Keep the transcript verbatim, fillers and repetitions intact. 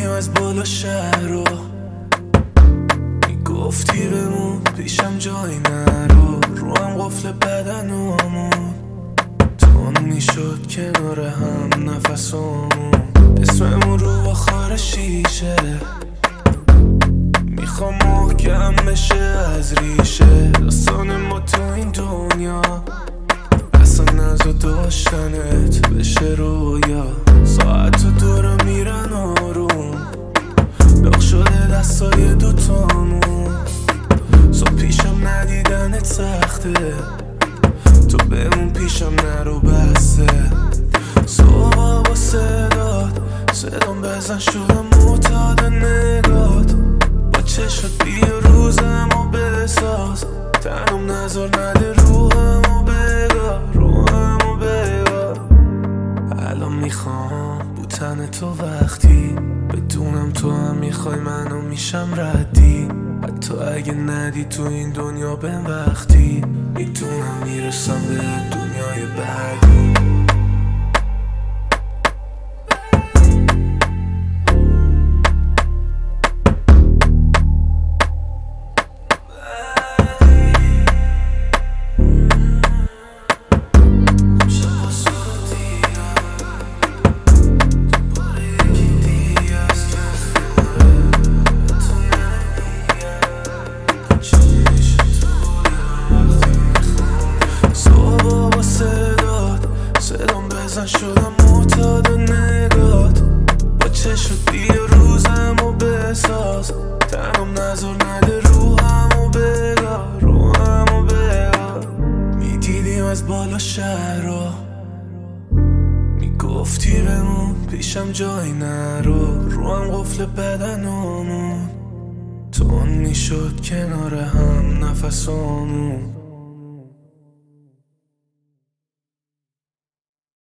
میدیدیم از بالا شهر رو، میگفتی بمون پیشم جایی نرو، رو هم قفل بدنامون تون میشد کنار هم نفسامون، اسممون رو آخر شیشه، میخوام محکم بشه از ریشه داستان ما تو این دنیا، اصلا نزا داشتنت بشه رویا، ساعت و دورا میرن آروم، داغ شده دستای دوتامون، صبح پیشم ندیدنت سخته، تو بمون پیشم نرو بسته، صبح با صدات صدام بزن شدم معتاد نگات، با چشات بیا روزمو بساز، تنم نزار نده روحمو بگار، روحمو بگار. الان میخوام بودن تو وقتی بدونم تو هم میخوای منو میشم ردی، حتی اگه ندی تو این دنیا بهم وقتی میدونم میرسم به دنیای بعدی. بزن شدم معتاد نگات، با چشت بیا روزمو بساز، تنم نزار نده روحمو بگار، روحمو بگار. میدیدیم از بالا شهر رو، میگفتی بمون پیشم جایی نرو، رو هم قفل بدنامون تون میشد کنار هم نفسامون،